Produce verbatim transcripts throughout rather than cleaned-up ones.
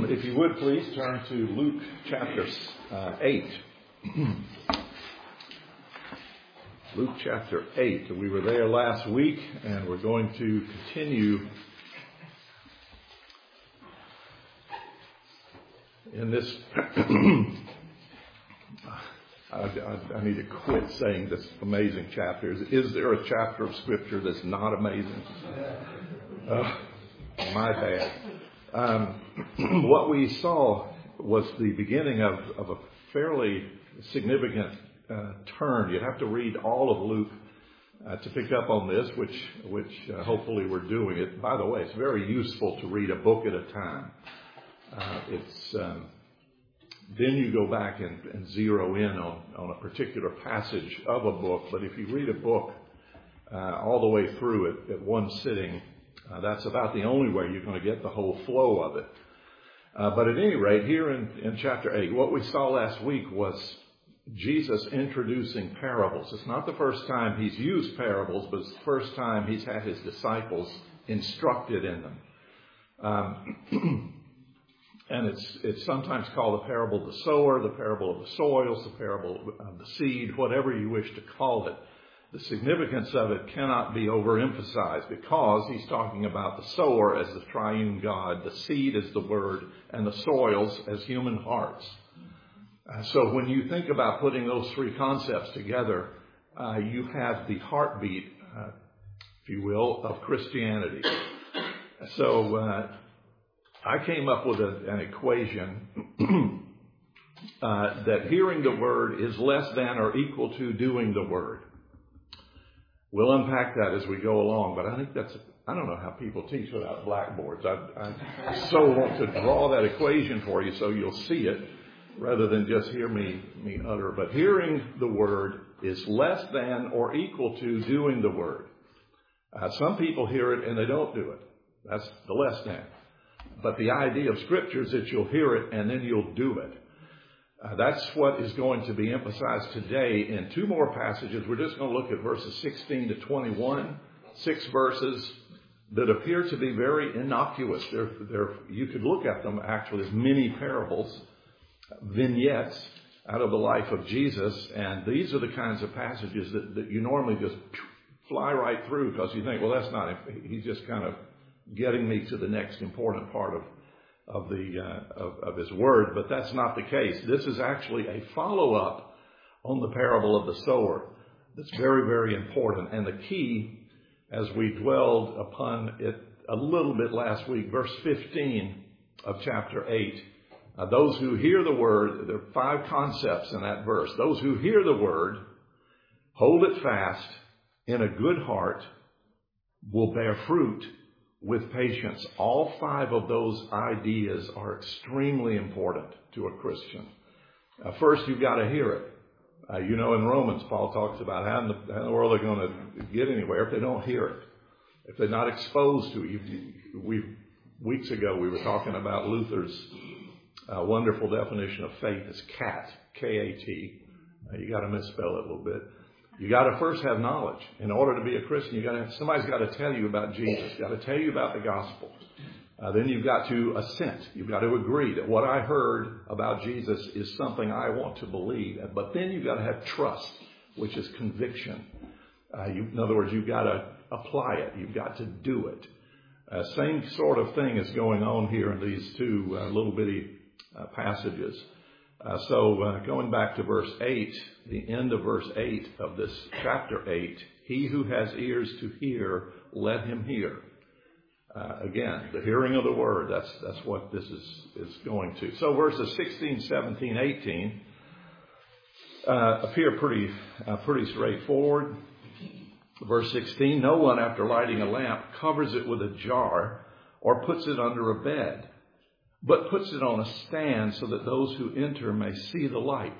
If you would please turn to Luke chapter uh, eight. Luke chapter eight. We were there last week and we're going to continue in this. I, I, I need to quit saying this amazing chapter. Is, is there a chapter of Scripture that's not amazing? Uh, my bad. Um, what we saw was the beginning of, of a fairly significant uh, turn. You have to read all of Luke uh, to pick up on this, which which uh, hopefully we're doing it. By the way, it's very useful to read a book at a time. Uh, it's um, then you go back and, and zero in on, on a particular passage of a book. But if you read a book uh, all the way through it at one sitting, Uh, that's about the only way you're going to get the whole flow of it. Uh, but at any rate, here in, in chapter eight, what we saw last week was Jesus introducing parables. It's not the first time he's used parables, but it's the first time he's had his disciples instructed in them. Um, and it's it's sometimes called the parable of the sower, the parable of the soils, the parable of the seed, whatever you wish to call it. The significance of it cannot be overemphasized because he's talking about the sower as the triune God, the seed as the word, and the soils as human hearts. Uh, so when you think about putting those three concepts together, uh, you have the heartbeat, uh, if you will, of Christianity. So uh, I came up with a, an equation uh, that hearing the word is less than or equal to doing the word. We'll unpack that as we go along, but I think that's, I don't know how people teach without blackboards. I, I so want to draw that equation for you so you'll see it rather than just hear me, me utter. But hearing the word is less than or equal to doing the word. Uh, some people hear it and they don't do it. That's the less than. But the idea of Scripture is that you'll hear it and then you'll do it. Uh, that's what is going to be emphasized today in two more passages. We're just going to look at verses sixteen to twenty-one, six verses that appear to be very innocuous. They're, they're, you could look at them actually as mini parables, vignettes out of the life of Jesus. And these are the kinds of passages that, that you normally just fly right through because you think, well, that's not, he's just kind of getting me to the next important part of of the uh, of, of his word, but that's not the case. This is actually a follow-up on the parable of the sower that's very, very important. And the key, as we dwelled upon it a little bit last week, verse fifteen of chapter eight, uh, those who hear the word, there are five concepts in that verse. Those who hear the word, hold it fast in a good heart, will bear fruit with patience. All five of those ideas are extremely important to a Christian. Uh, first, you've got to hear it. Uh, you know, in Romans, Paul talks about how in the, how in the world they're going to get anywhere if they don't hear it, if they're not exposed to it. You, we weeks ago we were talking about Luther's uh, wonderful definition of faith as cat, K A T. Uh, you got to misspell it a little bit. You got to first have knowledge. In order to be a Christian, you got to have, somebody's got to tell you about Jesus. Got to tell you about the gospel. Uh, then you've got to assent. You've got to agree that what I heard about Jesus is something I want to believe. But then you've got to have trust, which is conviction. Uh, you, in other words, you've got to apply it. You've got to do it. Uh, same sort of thing is going on here in these two uh, little bitty uh, passages. Uh, so uh, going back to verse eight, the end of verse eight of this chapter eight, he who has ears to hear, let him hear. Uh, again, the hearing of the word, that's that's what this is, is going to. So verses sixteen, seventeen, eighteen uh, appear pretty, uh, pretty straightforward. Verse sixteen, no one after lighting a lamp covers it with a jar or puts it under a bed, but puts it on a stand so that those who enter may see the light.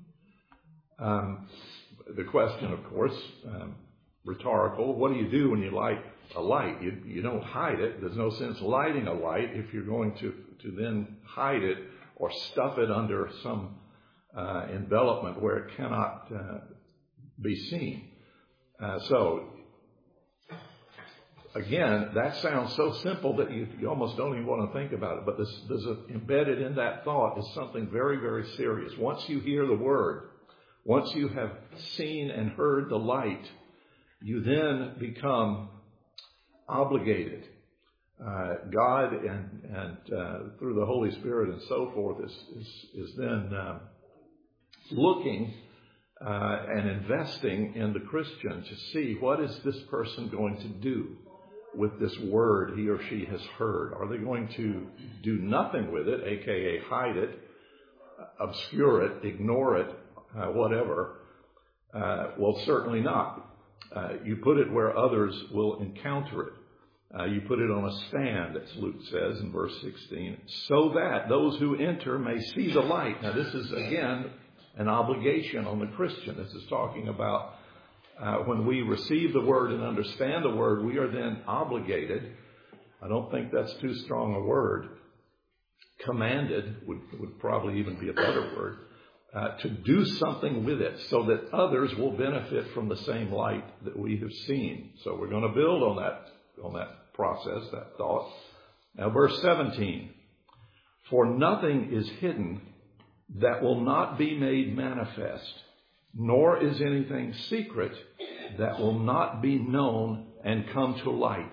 Um, the question, of course, um, rhetorical, what do you do when you light a light? You, you don't hide it. There's no sense lighting a light if you're going to, to then hide it or stuff it under some uh, envelopment where it cannot uh, be seen. Uh, so again, that sounds so simple that you, you almost don't even want to think about it. But this, there's a, embedded in that thought is something very, very serious. Once you hear the word, once you have seen and heard the light, you then become obligated. Uh, God and, and uh, through the Holy Spirit and so forth is, is, is then uh, looking uh, and investing in the Christian to see what is this person going to do with this word he or she has heard. Are they going to do nothing with it, aka hide it, obscure it, ignore it, uh, whatever? Uh, well, certainly not. Uh, you put it where others will encounter it. Uh, you put it on a stand, as Luke says in verse sixteen, so that those who enter may see the light. Now, this is, again, an obligation on the Christian. This is talking about uh, when we receive the word and understand the word, we are then obligated. I don't think that's too strong a word. Commanded would, would probably even be a better word. Uh, to do something with it so that others will benefit from the same light that we have seen. So we're going to build on that on that process, that thought. Now, verse seventeen. For nothing is hidden that will not be made manifest, nor is anything secret that will not be known and come to light.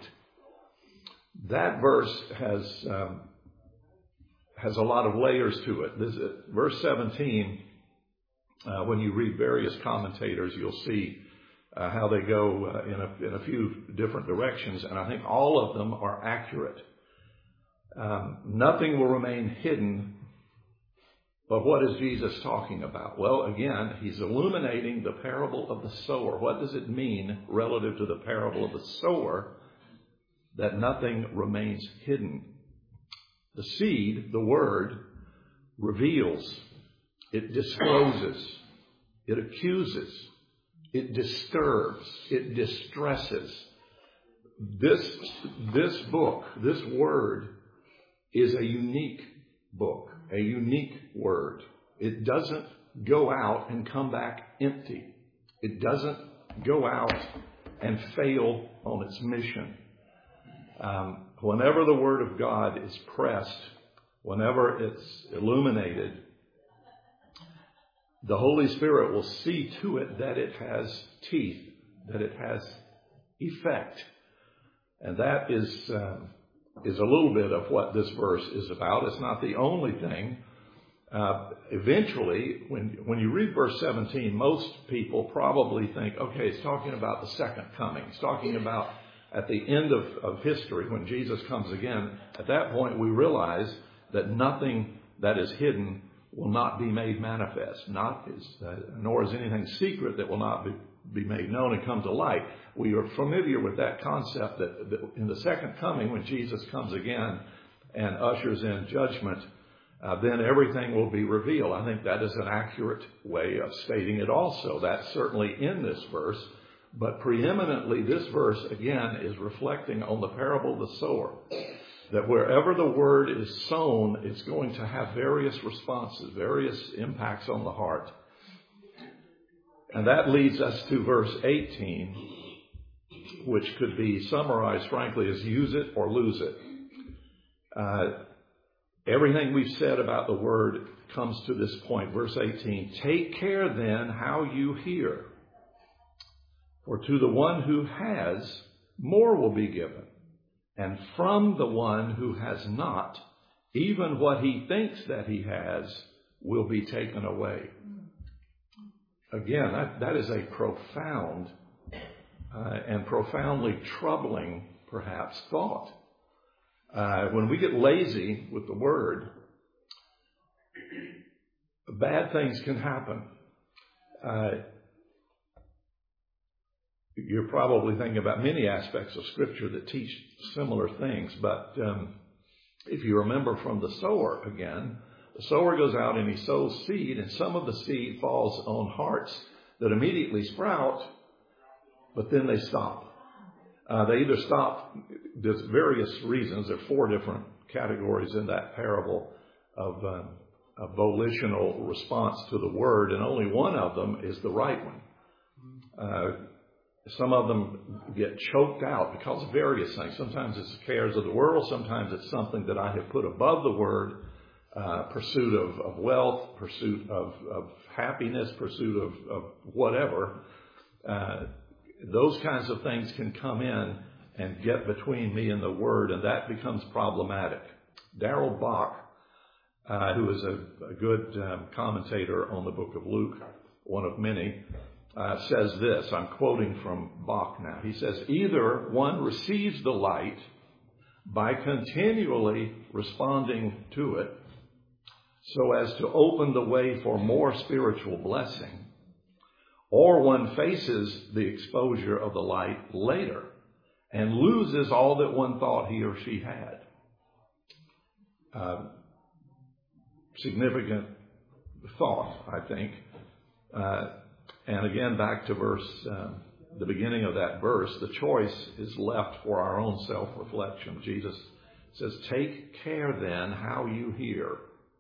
That verse has um, has a lot of layers to it. This, uh, verse seventeen, uh, when you read various commentators, you'll see Uh, how they go uh, in, a, in a few different directions, and I think all of them are accurate. Um, nothing will remain hidden, but what is Jesus talking about? Well, again, he's illuminating the parable of the sower. What does it mean relative to the parable of the sower that nothing remains hidden? The seed, the word, reveals, it discloses, it accuses, it disturbs, it distresses. This, this book, this word, is a unique book, a unique word. It doesn't go out and come back empty. It doesn't go out and fail on its mission. Um, whenever the Word of God is pressed, whenever it's illuminated, the Holy Spirit will see to it that it has teeth, that it has effect. And that is uh, is a little bit of what this verse is about. It's not the only thing. Uh, eventually, when, when you read verse seventeen, most people probably think, okay, it's talking about the second coming. It's talking about at the end of, of history, when Jesus comes again. At that point, we realize that nothing that is hidden will not be made manifest, not is, uh, nor is anything secret that will not be, be made known and come to light. We are familiar with that concept that, that in the second coming, when Jesus comes again and ushers in judgment, uh, then everything will be revealed. I think that is an accurate way of stating it also. That's certainly in this verse, but preeminently this verse, again, is reflecting on the parable of the sower. That wherever the word is sown, it's going to have various responses, various impacts on the heart. And that leads us to verse eighteen, which could be summarized, frankly, as use it or lose it. Uh, everything we've said about the word comes to this point. Verse eighteen, take care then how you hear. For to the one who has, more will be given. And from the one who has not, even what he thinks that he has will be taken away. Again, that, that is a profound uh, and profoundly troubling, perhaps, thought. Uh, when we get lazy with the word, bad things can happen. Uh, You're probably thinking about many aspects of Scripture that teach similar things. But um, if you remember from the sower again, the sower goes out and he sows seed, and some of the seed falls on hearts that immediately sprout, but then they stop. Uh, they either stop, there's various reasons. There are four different categories in that parable of um, a volitional response to the word, and only one of them is the right one. Uh, some of them get choked out because of various things. Sometimes it's the cares of the world. Sometimes it's something that I have put above the Word, uh, pursuit of, of wealth, pursuit of, of happiness, pursuit of, of whatever. Uh, those kinds of things can come in and get between me and the Word, and that becomes problematic. Darrell Bock, uh, who is a, a good um, commentator on the book of Luke, one of many, uh, says this. I'm quoting from Bock now. He says, either one receives the light by continually responding to it so as to open the way for more spiritual blessing, or one faces the exposure of the light later and loses all that one thought he or she had. Uh, significant thought, I think. Uh, and again, back to verse, um, the beginning of that verse, the choice is left for our own self-reflection. Jesus says, take care then how you hear.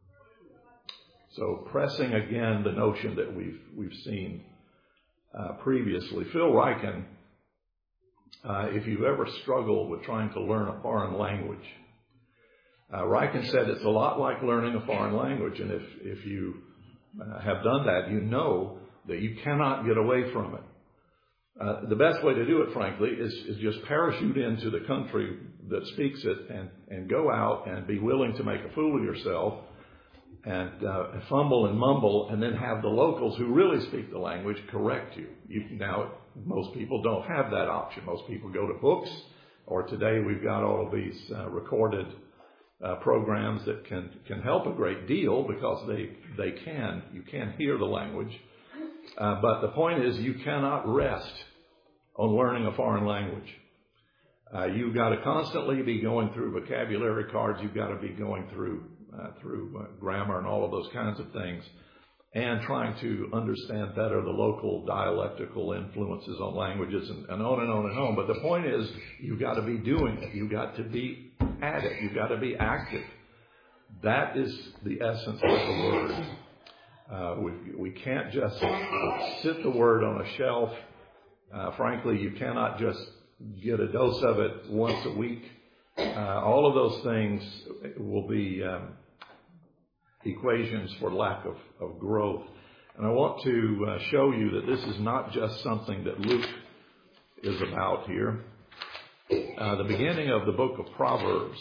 So pressing again the notion that we've we've seen uh, previously. Phil Ryken, uh, if you've ever struggled with trying to learn a foreign language, uh, Ryken said it's a lot like learning a foreign language. And if, if you uh, have done that, you know that you cannot get away from it. Uh, the best way to do it, frankly, is, is just parachute into the country that speaks it and, and go out and be willing to make a fool of yourself and uh, fumble and mumble, and then have the locals who really speak the language correct you. you. Now, most people don't have that option. Most people go to books, or today we've got all of these uh, recorded uh, programs that can, can help a great deal because they, they can. You can hear the language. Uh, but the point is, you cannot rest on learning a foreign language. Uh, you've got to constantly be going through vocabulary cards. You've got to be going through uh, through uh, grammar and all of those kinds of things, and trying to understand better the local dialectical influences on languages, and, and on and on and on. But the point is, you've got to be doing it. You've got to be at it. You've got to be active. That is the essence of the Word. Uh, we, we can't just sit the Word on a shelf. Uh, frankly, you cannot just get a dose of it once a week. Uh, all of those things will be um, equations for lack of, of growth. And I want to uh, show you that this is not just something that Luke is about here. Uh, the beginning of the book of Proverbs,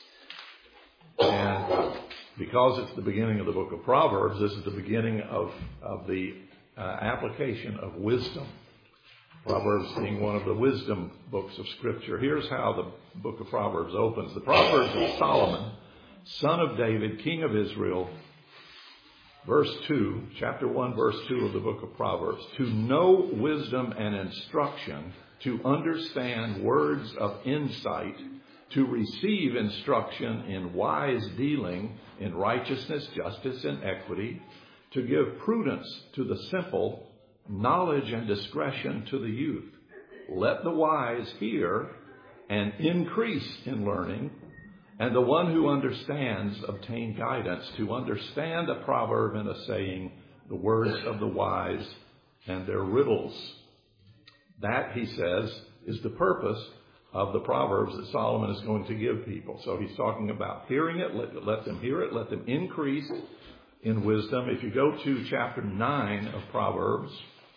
and because it's the beginning of the book of Proverbs, this is the beginning of, of the uh, application of wisdom. Proverbs being one of the wisdom books of Scripture. Here's how the book of Proverbs opens. The Proverbs of Solomon, son of David, king of Israel, verse two, chapter one, verse two of the book of Proverbs. To know wisdom and instruction, to understand words of insight, to receive instruction in wise dealing, in righteousness, justice, and equity, to give prudence to the simple, knowledge and discretion to the youth. Let the wise hear and increase in learning, and the one who understands obtain guidance. To understand a proverb and a saying, the words of the wise and their riddles. That, he says, is the purpose of the Proverbs that Solomon is going to give people. So he's talking about hearing it, let, let them hear it, let them increase in wisdom. If you go to chapter nine of Proverbs,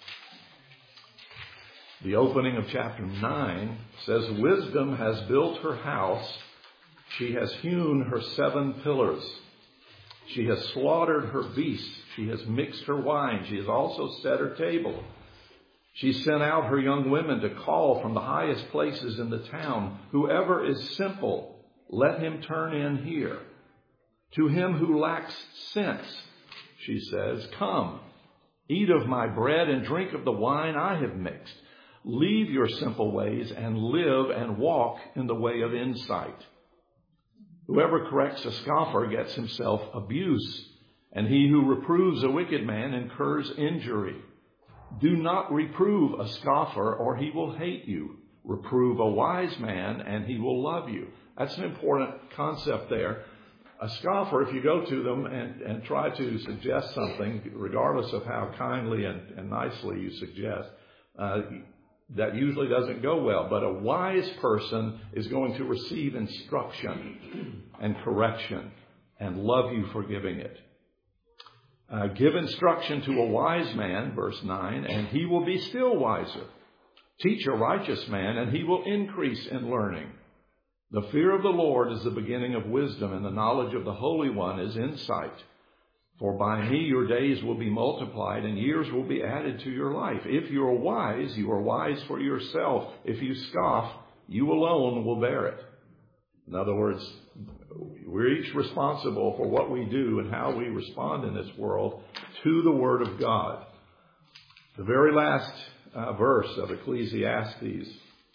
the opening of chapter nine says, wisdom has built her house. She has hewn her seven pillars. She has slaughtered her beasts. She has mixed her wine. She has also set her table. She sent out her young women to call from the highest places in the town. Whoever is simple, let him turn in here. To him who lacks sense, she says, come, eat of my bread and drink of the wine I have mixed. Leave your simple ways and live and walk in the way of insight. Whoever corrects a scoffer gets himself abuse, and he who reproves a wicked man incurs injury. Do not reprove a scoffer, or he will hate you. Reprove a wise man, and he will love you. That's an important concept there. A scoffer, if you go to them and, and try to suggest something, regardless of how kindly and, and nicely you suggest, uh, that usually doesn't go well. But a wise person is going to receive instruction and correction and love you for giving it. Uh, give instruction to a wise man, verse nine, and he will be still wiser. Teach a righteous man, and he will increase in learning. The fear of the Lord is the beginning of wisdom, and the knowledge of the Holy One is insight. For by me your days will be multiplied, and years will be added to your life. If you are wise, you are wise for yourself. If you scoff, you alone will bear it. In other words, we're each responsible for what we do and how we respond in this world to the Word of God. The very last uh, verse of Ecclesiastes,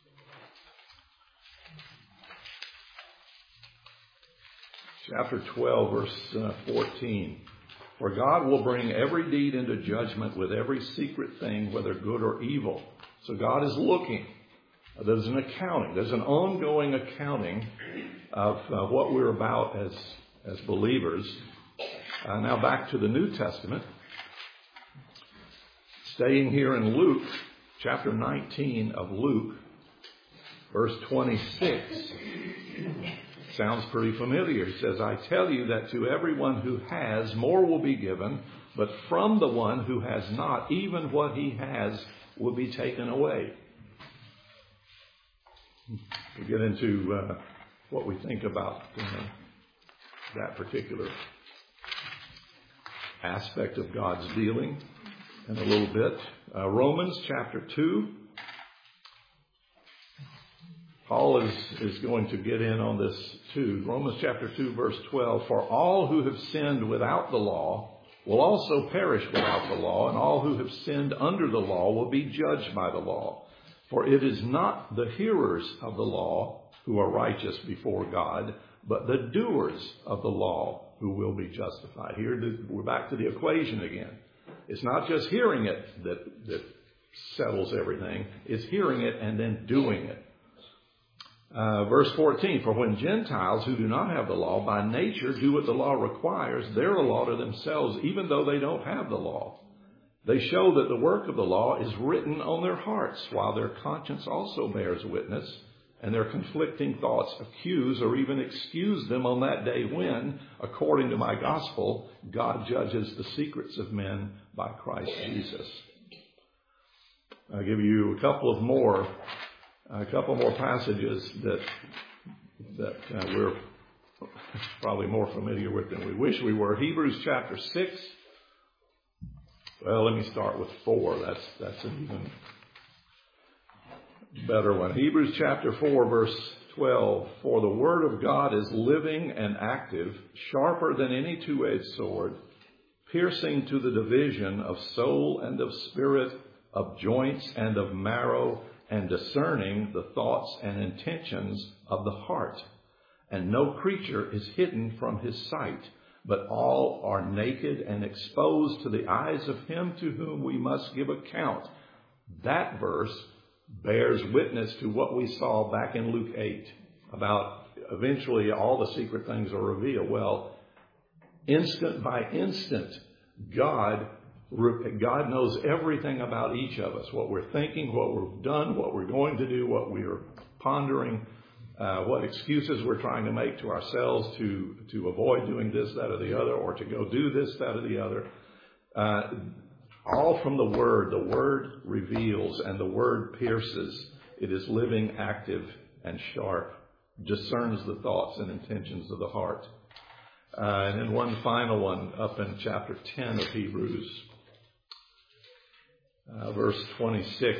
chapter twelve, verse uh, fourteen. For God will bring every deed into judgment with every secret thing, whether good or evil. So God is looking. There's an accounting. There's an ongoing accounting of uh, what we're about as, as believers. Uh, now back to the New Testament. Staying here in Luke, chapter nineteen of Luke, verse twenty-six. Sounds pretty familiar. He says, I tell you that to everyone who has, more will be given, but from the one who has not, even what he has will be taken away. We get into uh, what we think about uh, that particular aspect of God's dealing in a little bit. Uh, Romans chapter two. Paul is, is going to get in on this too. Romans chapter two, verse twelve. For all who have sinned without the law will also perish without the law, and all who have sinned under the law will be judged by the law. For it is not the hearers of the law who are righteous before God, but the doers of the law who will be justified. Here we're back to the equation again. It's not just hearing it that, that settles everything. It's hearing it and then doing it. Uh, verse fourteen, for when Gentiles who do not have the law by nature do what the law requires, they're a law to themselves, even though they don't have the law. They show that the work of the law is written on their hearts, while their conscience also bears witness, and their conflicting thoughts accuse or even excuse them on that day when, according to my gospel, God judges the secrets of men by Christ Jesus. I'll give you a couple of more A couple more passages that that uh, we're probably more familiar with than we wish we were. Hebrews chapter six. Well, let me start with four. That's that's an even better one. Hebrews chapter four, verse twelve. For the word of God is living and active, sharper than any two-edged sword, piercing to the division of soul and of spirit, of joints and of marrow, and discerning the thoughts and intentions of the heart. And no creature is hidden from his sight, but all are naked and exposed to the eyes of him to whom we must give account. That verse bears witness to what we saw back in Luke eight, about eventually all the secret things are revealed. Well, instant by instant, God God knows everything about each of us, what we're thinking, what we've done, what we're going to do, what we're pondering, uh, what excuses we're trying to make to ourselves to, to avoid doing this, that, or the other, or to go do this, that, or the other. Uh, all from the Word. The Word reveals and the Word pierces. It is living, active, and sharp, discerns the thoughts and intentions of the heart. Uh, and then one final one up in chapter ten of Hebrews. Uh, verse twenty-six.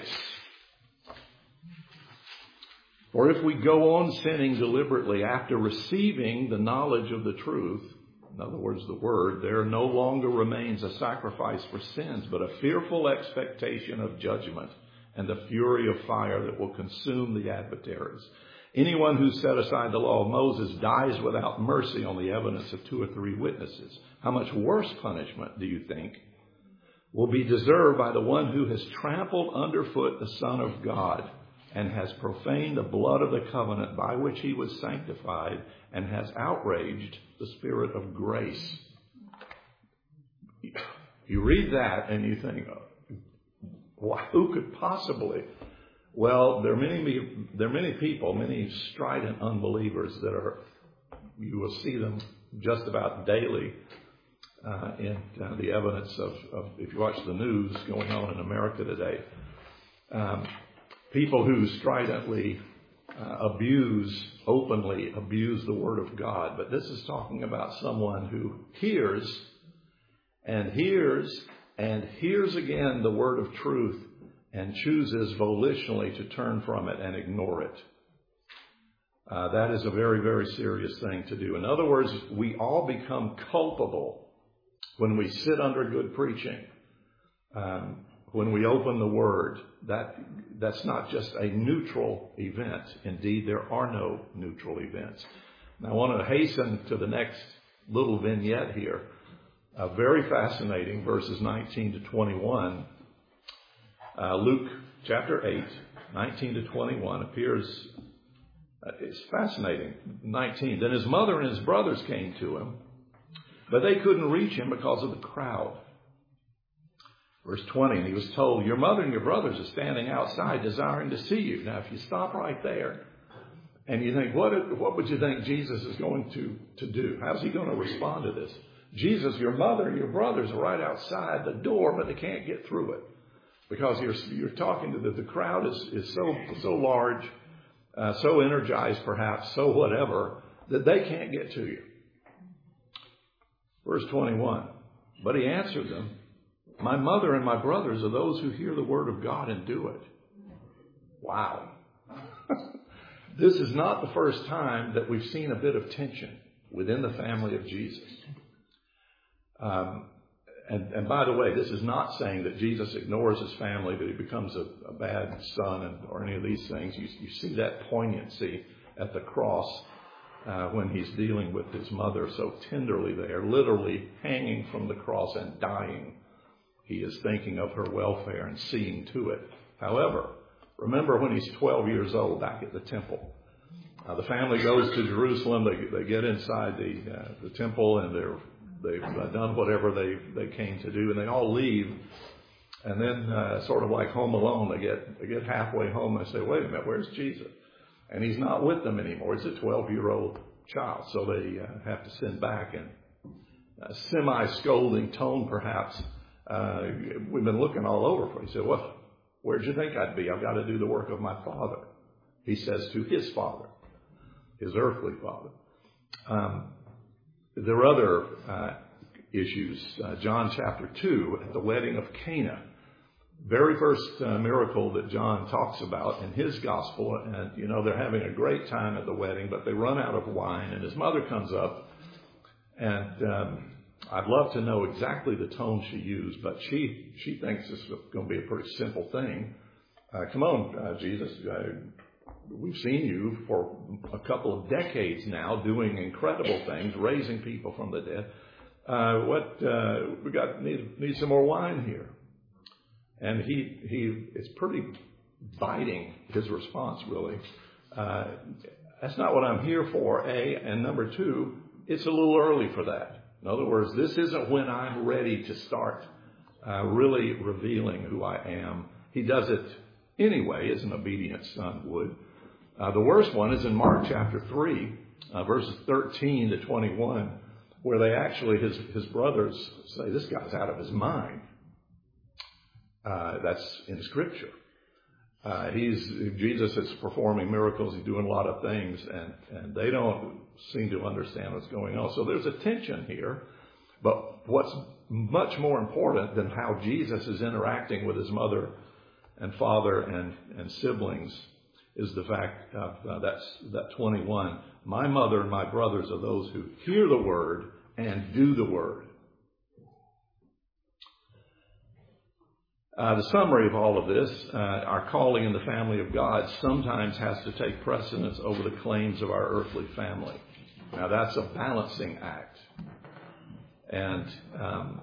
For if we go on sinning deliberately after receiving the knowledge of the truth, in other words, the word, there no longer remains a sacrifice for sins, but a fearful expectation of judgment and the fury of fire that will consume the adversaries. Anyone who set aside the law of Moses dies without mercy on the evidence of two or three witnesses. How much worse punishment, do you think, will be deserved by the one who has trampled underfoot the Son of God and has profaned the blood of the covenant by which he was sanctified and has outraged the Spirit of grace? You read that and you think, well, who could possibly Well, there are many, there are many people, many strident unbelievers that are, you will see them just about daily uh, in uh, the evidence of, of, if you watch the news going on in America today, um, people who stridently uh, abuse, openly abuse the Word of God. But this is talking about someone who hears and hears and hears again the Word of truth and chooses volitionally to turn from it and ignore it. Uh, that is a very, very serious thing to do. In other words, we all become culpable when we sit under good preaching, um, when we open the Word. That that's not just a neutral event. Indeed, there are no neutral events. Now, I want to hasten to the next little vignette here. Uh, very fascinating, verses nineteen to twenty-one. Uh, Luke chapter eight, nineteen to twenty-one appears. Uh, it's fascinating. nineteen. Then his mother and his brothers came to him, but they couldn't reach him because of the crowd. Verse twenty, and he was told, your mother and your brothers are standing outside desiring to see you. Now, if you stop right there and you think, what, what would you think Jesus is going to, to do? How's he going to respond to this? Jesus, your mother and your brothers are right outside the door, but they can't get through it because you're, you're talking to the, the crowd is, is so, so large, uh, so energized perhaps, so whatever, that they can't get to you. Verse twenty-one, but he answered them, my mother and my brothers are those who hear the word of God and do it. Wow. This is not the first time that we've seen a bit of tension within the family of Jesus. Um, and, and by the way, this is not saying that Jesus ignores his family, that he becomes a, a bad son and, or any of these things. You, you see that poignancy at the cross uh, when he's dealing with his mother so tenderly there, literally hanging from the cross and dying. He is thinking of her welfare and seeing to it. However, remember when he's twelve years old back at the temple. Uh, the family goes to Jerusalem. They, they get inside the uh, the temple and they're, they've uh, done whatever they, they came to do. And they all leave. And then uh, sort of like Home Alone, they get, they get halfway home and they say, wait a minute, where's Jesus? And he's not with them anymore. He's a twelve-year-old child. So they uh, have to send back in a semi-scolding tone perhaps. Uh, we've been looking all over for you. He said, well, where'd you think I'd be? I've got to do the work of my father. He says to his father, his earthly father. Um, there are other uh, issues. Uh, John chapter two, at the wedding of Cana. Very first uh, miracle that John talks about in his gospel. And, you know, they're having a great time at the wedding, but they run out of wine. And his mother comes up and... Um, I'd love to know exactly the tone she used, but she she thinks this is going to be a pretty simple thing. Uh, come on, uh, Jesus. Uh, we've seen you for a couple of decades now doing incredible things, raising people from the dead. Uh, what uh, we got need need some more wine here. And he he it's pretty biting, his response really. Uh, that's not what I'm here for, A, and number two, it's a little early for that. In other words, this isn't when I'm ready to start uh, really revealing who I am. He does it anyway, as an obedient son would. Uh, the worst one is in Mark chapter three, uh, verses thirteen to twenty-one, where they actually, his, his brothers say, this guy's out of his mind. Uh, that's in Scripture. Uh, he's Jesus is performing miracles. He's doing a lot of things, and, and they don't seem to understand what's going on. So there's a tension here. But what's much more important than how Jesus is interacting with his mother and father and, and siblings is the fact of uh, that's, that twenty-one. My mother and my brothers are those who hear the word and do the word. Uh, the summary of all of this, uh, our calling in the family of God sometimes has to take precedence over the claims of our earthly family. Now that's a balancing act. And, um,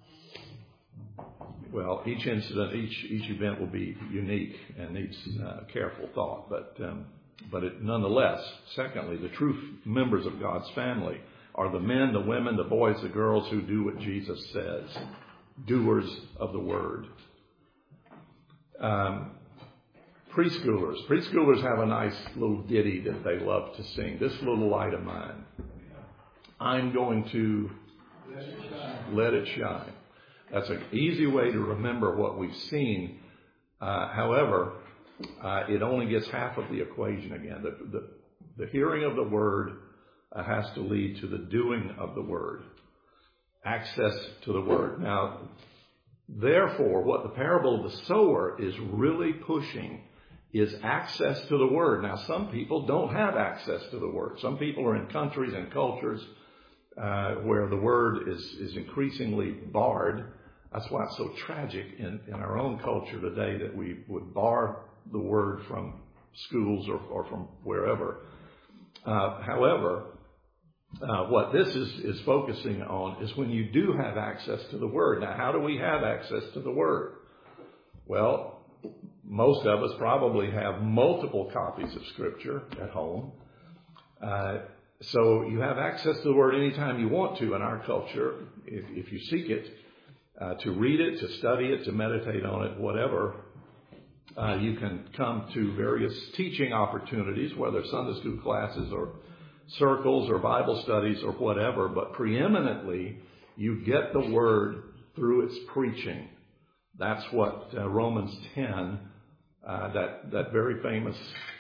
well, each incident, each each event will be unique and needs uh, careful thought. But, um, but it, nonetheless, secondly, the true members of God's family are the men, the women, the boys, the girls who do what Jesus says, doers of the word. Um, Preschoolers. Preschoolers have a nice little ditty that they love to sing. This little light of mine, I'm going to let it shine. Let it shine. That's an easy way to remember what we've seen. Uh, however, uh, it only gets half of the equation again. The, the, the hearing of the word uh, has to lead to the doing of the word. Access to the word. Now, therefore, what the parable of the sower is really pushing is access to the word. Now, some people don't have access to the word. Some people are in countries and cultures uh, where the word is, is increasingly barred. That's why it's so tragic in, in our own culture today that we would bar the word from schools or, or from wherever. Uh, however, uh, what this is, is focusing on is when you do have access to the word. Now, how do we have access to the word? Well, most of us probably have multiple copies of Scripture at home. Uh, so you have access to the Word anytime you want to in our culture, if, if you seek it, uh, to read it, to study it, to meditate on it, whatever. Uh, you can come to various teaching opportunities, whether Sunday school classes or circles or Bible studies or whatever, but preeminently you get the Word through its preaching. That's what uh, Romans ten, uh, that that very famous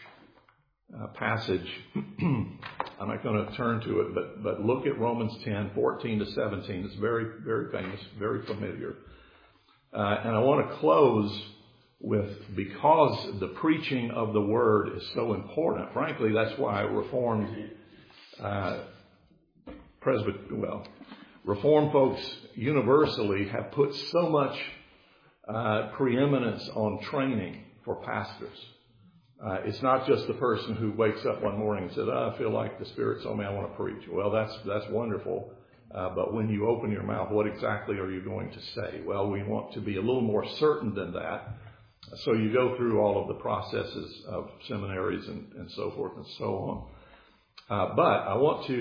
uh, passage. I'm not going to turn to it, but but look at Romans ten, fourteen to seventeen. It's very very famous, very familiar. Uh, and I want to close with, because the preaching of the word is so important. Frankly, that's why Reformed uh, Presbyter, well, Reformed folks universally have put so much Uh, preeminence on training for pastors. Uh, it's not just the person who wakes up one morning and says, oh, I feel like the Spirit told me I want to preach. Well, that's that's wonderful. Uh, but when you open your mouth, what exactly are you going to say? Well, we want to be a little more certain than that. So you go through all of the processes of seminaries and, and so forth and so on. Uh, but I want to,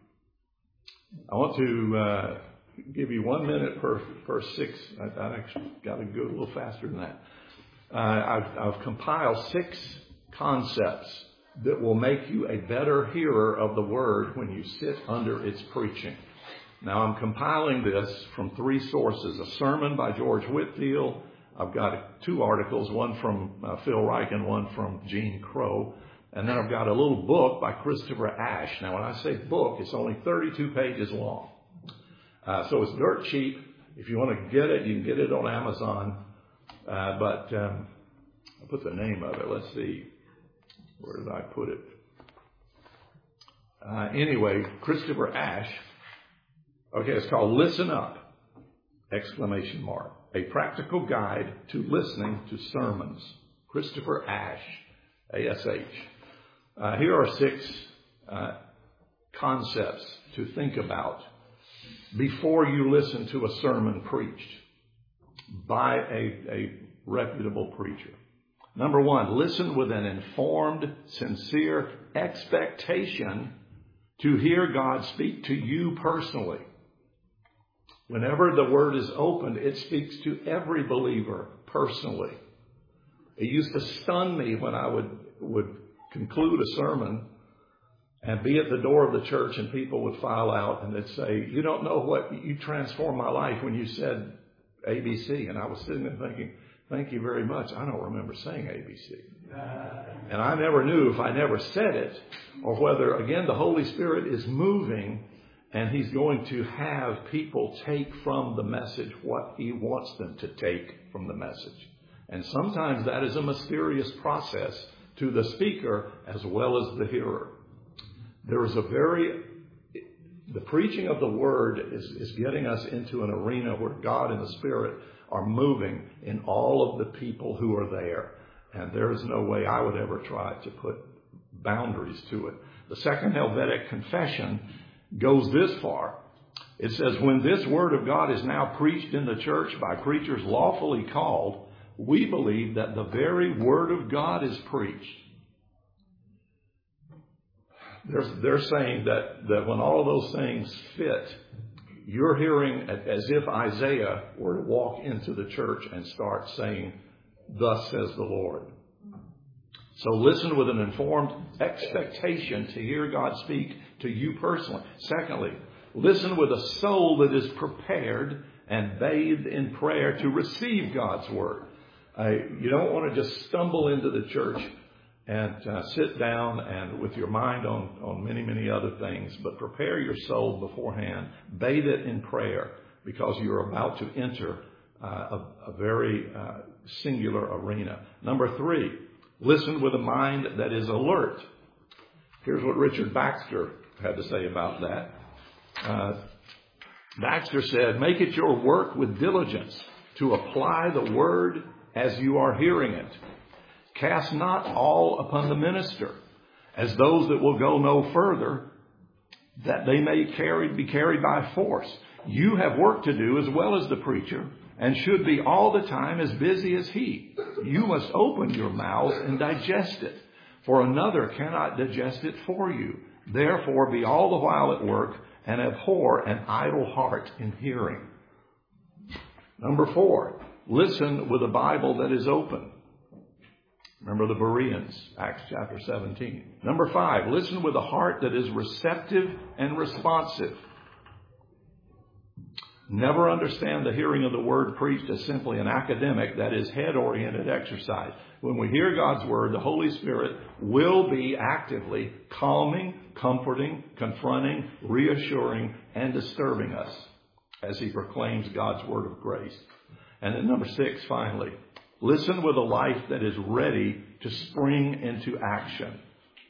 I want to, uh, give you one minute per per six. I, I actually got to go a little faster than that. Uh, I've, I've compiled six concepts that will make you a better hearer of the word when you sit under its preaching. Now, I'm compiling this from three sources: a sermon by George Whitefield. I've got two articles, one from uh, Phil Reich and one from Gene Crow. And then I've got a little book by Christopher Ash. Now, when I say book, it's only thirty-two pages long. Uh, so it's dirt cheap. If you want to get it, you can get it on Amazon. Uh, but um, I'll put the name of it. Let's see. Where did I put it? Uh, anyway, Christopher Ash. Okay, it's called Listen Up! Exclamation mark. A practical guide to listening to sermons. Christopher Ash. A S H. Uh, here are six uh, concepts to think about before you listen to a sermon preached by a, a reputable preacher. Number one, listen with an informed, sincere expectation to hear God speak to you personally. Whenever the word is opened, it speaks to every believer personally. It used to stun me when I would, would conclude a sermon and be at the door of the church and people would file out and they'd say, you don't know what, you transformed my life when you said A B C. And I was sitting there thinking, thank you very much. I don't remember saying A B C. And I never knew if I never said it or whether, again, the Holy Spirit is moving and he's going to have people take from the message what he wants them to take from the message. And sometimes that is a mysterious process to the speaker as well as the hearer. There is a very, the preaching of the word is, is getting us into an arena where God and the Spirit are moving in all of the people who are there. And there is no way I would ever try to put boundaries to it. The Second Helvetic Confession goes this far. It says, when this word of God is now preached in the church by preachers lawfully called, we believe that the very word of God is preached. They're, they're saying that, that when all of those things fit, you're hearing as if Isaiah were to walk into the church and start saying, thus says the Lord. So listen with an informed expectation to hear God speak to you personally. Secondly, listen with a soul that is prepared and bathed in prayer to receive God's word. Uh, you don't want to just stumble into the church and uh, sit down and with your mind on, on many, many other things, but prepare your soul beforehand. Bathe it in prayer because you're about to enter uh, a, a very uh, singular arena. Number three, listen with a mind that is alert. Here's what Richard Baxter had to say about that. Uh, Baxter said, make it your work with diligence to apply the word as you are hearing it. Cast not all upon the minister, as those that will go no further, that they may carry, be carried by force. You have work to do as well as the preacher, and should be all the time as busy as he. You must open your mouths and digest it, for another cannot digest it for you. Therefore be all the while at work, and abhor an idle heart in hearing. Number four, listen with a Bible that is open. Remember the Bereans, Acts chapter seventeen. Number five, listen with a heart that is receptive and responsive. Never understand the hearing of the word preached as simply an academic, that is head-oriented exercise. When we hear God's word, the Holy Spirit will be actively calming, comforting, confronting, reassuring, and disturbing us as he proclaims God's word of grace. And then number six, finally, listen with a life that is ready to spring into action.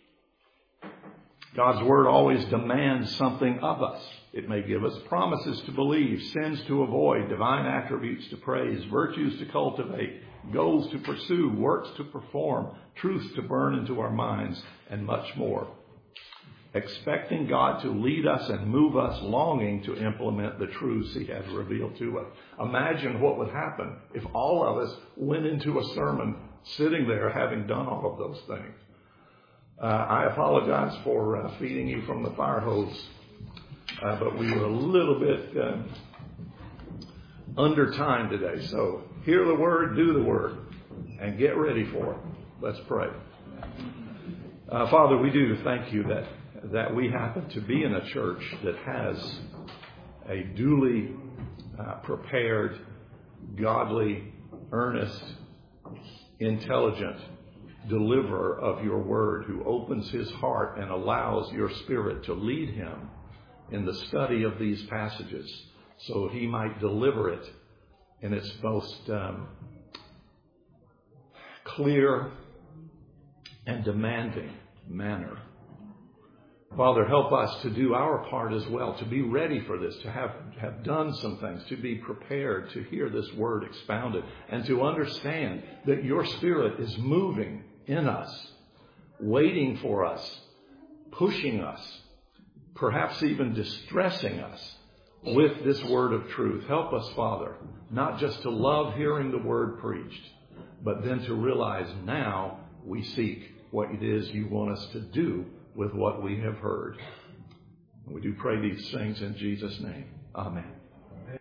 God's word always demands something of us. It may give us promises to believe, sins to avoid, divine attributes to praise, virtues to cultivate, goals to pursue, works to perform, truths to burn into our minds, and much more. Expecting God to lead us and move us, longing to implement the truths he has revealed to us. Imagine what would happen if all of us went into a sermon sitting there having done all of those things. Uh, I apologize for uh, feeding you from the fire hose, uh, but we were a little bit uh, under time today. So hear the word, do the word, and get ready for it. Let's pray. Uh, Father, we do thank you that that we happen to be in a church that has a duly uh, prepared, godly, earnest, intelligent deliverer of your word who opens his heart and allows your spirit to lead him in the study of these passages so he might deliver it in its most um, clear and demanding manner. Father, help us to do our part as well, to be ready for this, to have, have done some things, to be prepared to hear this word expounded, and to understand that your Spirit is moving in us, waiting for us, pushing us, perhaps even distressing us with this word of truth. Help us, Father, not just to love hearing the word preached, but then to realize now we seek what it is you want us to do with what we have heard. We do pray these things in Jesus' name. Amen.